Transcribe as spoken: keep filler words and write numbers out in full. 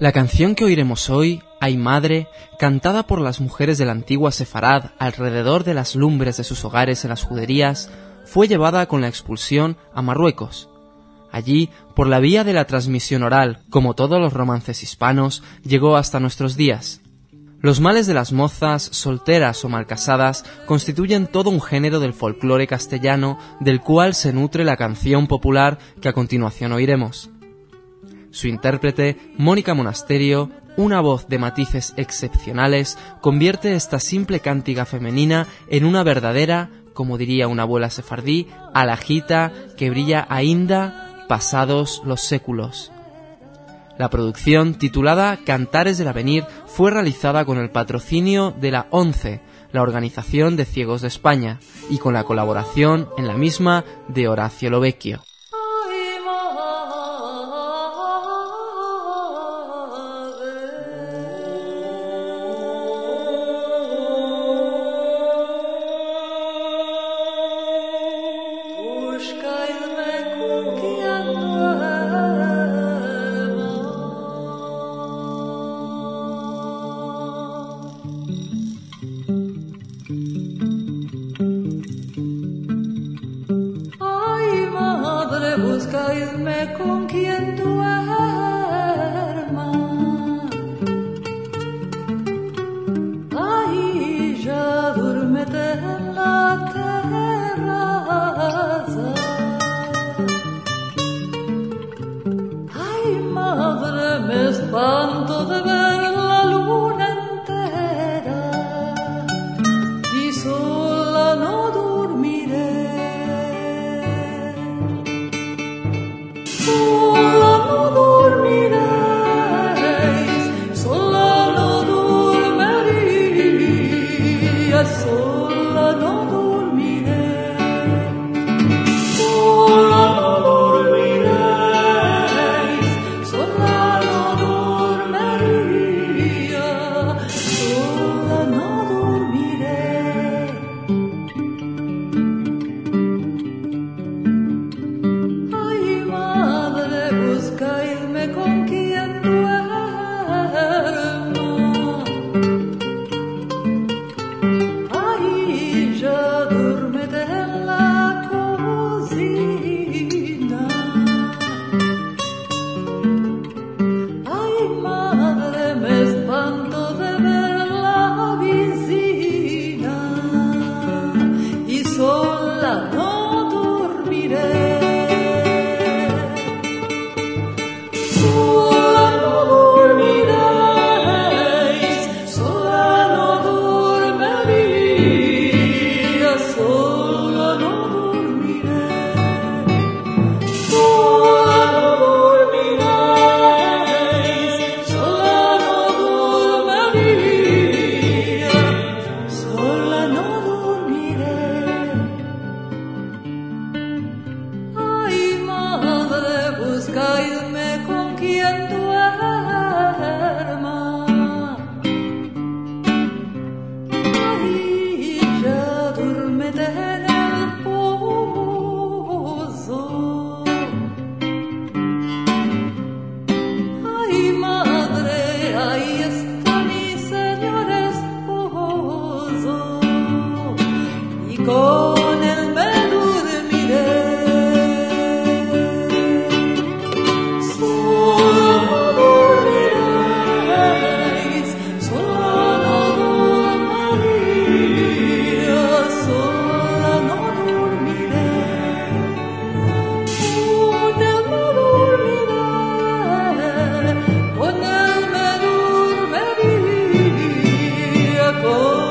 La canción que oiremos hoy, Ay Madre, cantada por las mujeres de la antigua Sefarad alrededor de las lumbres de sus hogares en las juderías, fue llevada con la expulsión a Marruecos. Allí, por la vía de la transmisión oral, como todos los romances hispanos, llegó hasta nuestros días. Los males de las mozas, solteras o malcasadas, constituyen todo un género del folclore castellano del cual se nutre la canción popular que a continuación oiremos. Su intérprete, Mónica Monasterio, una voz de matices excepcionales, convierte esta simple cántiga femenina en una verdadera, como diría una abuela sefardí, alajita que brilla ainda pasados los séculos. La producción, titulada Cantares del Avenir, fue realizada con el patrocinio de la ONCE, la Organización de Ciegos de España, y con la colaboración en la misma de Horacio Lovecchio. Buscadme con quien duerma. Ay, ya duérmete en la terraza. Ay, madre, me espanto de ver la luna entera y sola no dormiré. Sola no dormiréis, sola no dormiría, sola no dormiré, sola no dormiréis, sola no dormiría, sola no dormiré. Buscadme con quien duerma. Ay, ya duérmete en la cocina. Ay, madre, me espanto de ver la vecina y sola no dormiré. Sola no dormiréis, sola no dormiría, sola no dormiré, sola no dormiréis, sola no dormiría, sola no dormiré. Ay, madre, buscadme con quien duerma. Ay, ya duérmete en el pozo. Ay, madre, ahí está mi señor esposo y con él me dormiré. Oh